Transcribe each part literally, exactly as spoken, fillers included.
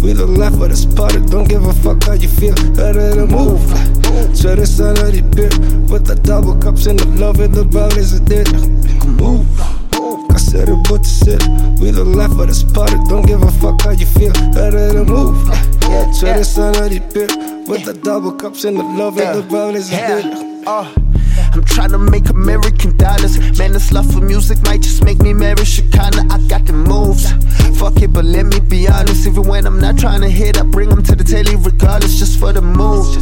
We the life of this party, don't give a fuck how you feel. Ready to move. To the sun of the beer, with the double cups and the love of the bodies of it. Move. I said it, but sit. We the life of this party, don't give a fuck how you feel. Ready to move. To the sun of the beer, with the double cups and the love of the bodies of it. I'm tryna make American dollars. Man, this love for music might just make me marry Shekinah. I got the moves. Fuck it, but let me be honest. Even when I'm not tryna hit, I bring them to the telly regardless, just for the moves.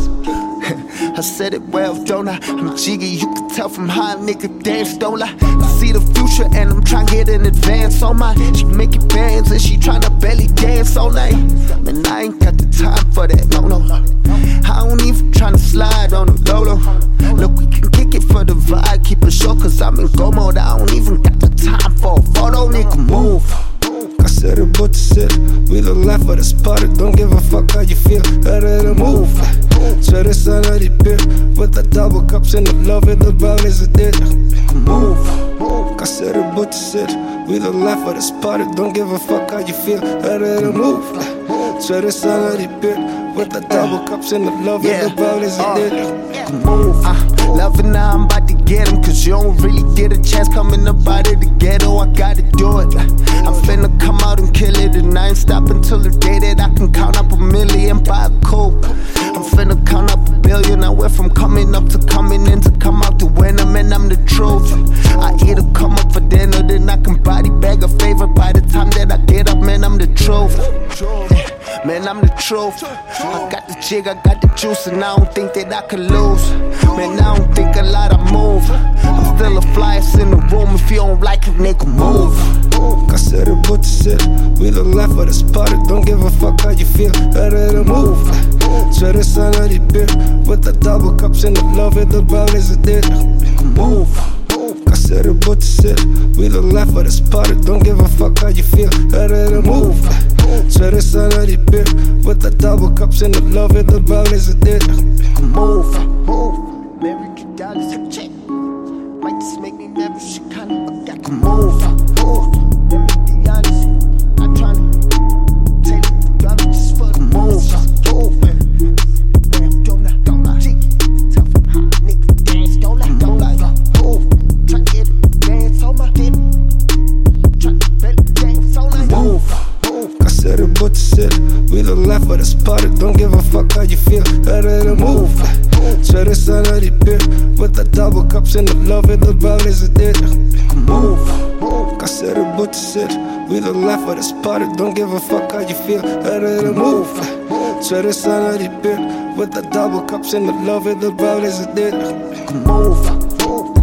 I said it well, don't I? I'm jiggy, you can tell from how a nigga dance, don't I? I see the future and I'm tryna get in advance on my. She making bands and she tryna belly dance all night. Man, I ain't got the time for that, no, no. I don't even tryna slide on the Lolo. Look, we can kick it for the vibe, keep it short, cause I'm in go mode. I don't even got the time for a photo, nigga, move. I said it, but sit. We the life of this party, don't give a fuck how you feel. Ready to move. To the sun of the beer, with the double cups and the love of the bodies of it. Move. I said it, but sit. We the life of this party, don't give a fuck how you feel. Ready to move. To the sun of the beer, with the double cups and the love yeah. of the bodies of it. Move. Uh, loving now, I'm about to get him, cause you don't really get a chance coming up out of the ghetto. I gotta do it. I'm finna come out and kill it, and I ain't stopping till the day that I can count up a million by a coupe. I'm finna count up a billion. I went from coming up to coming in to come out to win them, and I'm the truth. I either come up for dinner, then I can body bag a favor. By the time that I get up, man, I'm the truth. Man, I'm the truth. I got the jig, I got the juice, and I don't think that I can lose. Man, I don't think a lot I move. I'm still a flyest in the room. If you don't like it, nigga, move. I said it, but sit. We the life of this party, don't give a fuck how you feel. Ready to move. To the sun of the beer, with the double cups and the love of the bodies of it. Move. I said it, but sit. We the life of this party, don't give a fuck how you feel. Ready to move. To the sun of the beer, with the double cups and the love of the bodies of it. Move. Move. American dollars, check. Might just make me never shit kind of. I got to move. Move. Let me be honest. I'm tryna take the dollar just for the move. Move. Don't lie, don't lie. Tell from how nigga dance, don't lie, don't lie. Move. Try to get it, dance on my dip. Try to belly dance all night. Move. I said it, but sit. We the life of this party, don't give a fuck how you feel. Ready to move. To the sun of the beer, with the double cups and the love of the bodies of it. Move. I said it, but sit. We the life of this party, don't give a fuck how you feel. Ready to move. To the sun of the beer, with the double cups and the love of the bodies of it. Move.